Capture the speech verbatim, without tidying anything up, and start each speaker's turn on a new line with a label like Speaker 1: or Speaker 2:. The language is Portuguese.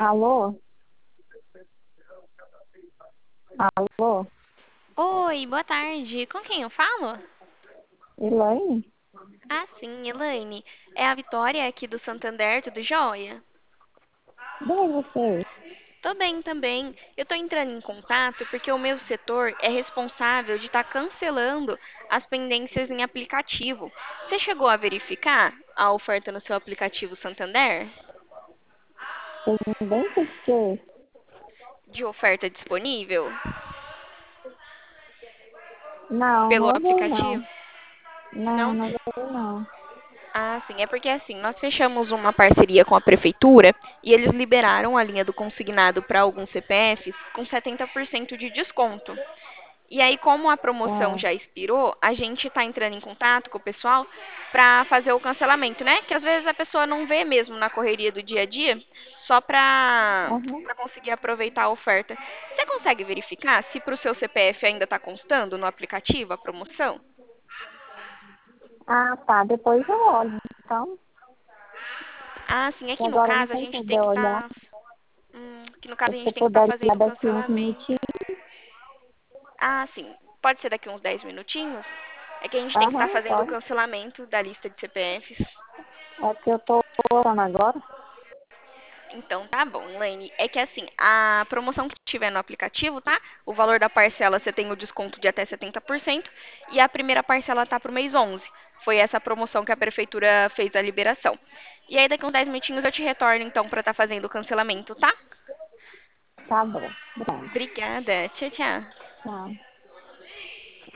Speaker 1: Alô? Alô?
Speaker 2: Oi, boa tarde. Com quem eu falo?
Speaker 1: Elaine?
Speaker 2: Ah, sim, Elaine. É a Vitória aqui do Santander, tudo jóia?
Speaker 1: Bem, você?
Speaker 2: Tô bem também. Eu tô entrando em contato porque o meu setor é responsável de estar cancelando as pendências em aplicativo. Você chegou a verificar a oferta no seu aplicativo Santander?
Speaker 1: Pendência de quê?
Speaker 2: De oferta disponível
Speaker 1: Não,
Speaker 2: pelo
Speaker 1: não veio
Speaker 2: aplicativo?
Speaker 1: não. Não,
Speaker 2: Não?
Speaker 1: não veio não.
Speaker 2: Ah, sim, é porque assim, nós fechamos uma parceria com a prefeitura e eles liberaram a linha do consignado para alguns C P Fs com setenta por cento de desconto. E aí, como a promoção
Speaker 1: Ah,
Speaker 2: já expirou, a gente está entrando em contato com o pessoal para fazer o cancelamento, né? Que às vezes a pessoa não vê mesmo na correria do dia a dia, só para
Speaker 1: aham.
Speaker 2: para conseguir aproveitar a oferta. Você consegue verificar se para o seu C P F ainda está constando no aplicativo a promoção?
Speaker 1: Ah, tá. Depois eu olho. Então,
Speaker 2: Ah, sim,
Speaker 1: que
Speaker 2: aqui no
Speaker 1: agora eu não
Speaker 2: caso a
Speaker 1: vou
Speaker 2: gente tem
Speaker 1: poder
Speaker 2: que
Speaker 1: olhar.
Speaker 2: estar. Hum, aqui no
Speaker 1: Se
Speaker 2: caso a
Speaker 1: você
Speaker 2: gente tem que estar
Speaker 1: puder ligar
Speaker 2: fazendo o
Speaker 1: daqui uns
Speaker 2: cancelamento.
Speaker 1: minutinhos.
Speaker 2: Ah, sim. Pode ser daqui uns dez minutinhos? É que a gente tem que estar
Speaker 1: Aham,
Speaker 2: fazendo o
Speaker 1: pode.
Speaker 2: cancelamento da lista de C P Fs.
Speaker 1: É que eu tô orando agora.
Speaker 2: Então tá bom, Lane. É que assim, a promoção que tiver no aplicativo, tá? O valor da parcela você tem o desconto de até setenta por cento e a primeira parcela tá pro mês onze. Foi essa promoção que a prefeitura fez a liberação. E aí daqui uns dez minutinhos eu te retorno então para estar fazendo o cancelamento, tá?
Speaker 1: Tá bom. Pronto.
Speaker 2: Obrigada. Tchau, tchau.
Speaker 1: Tchau.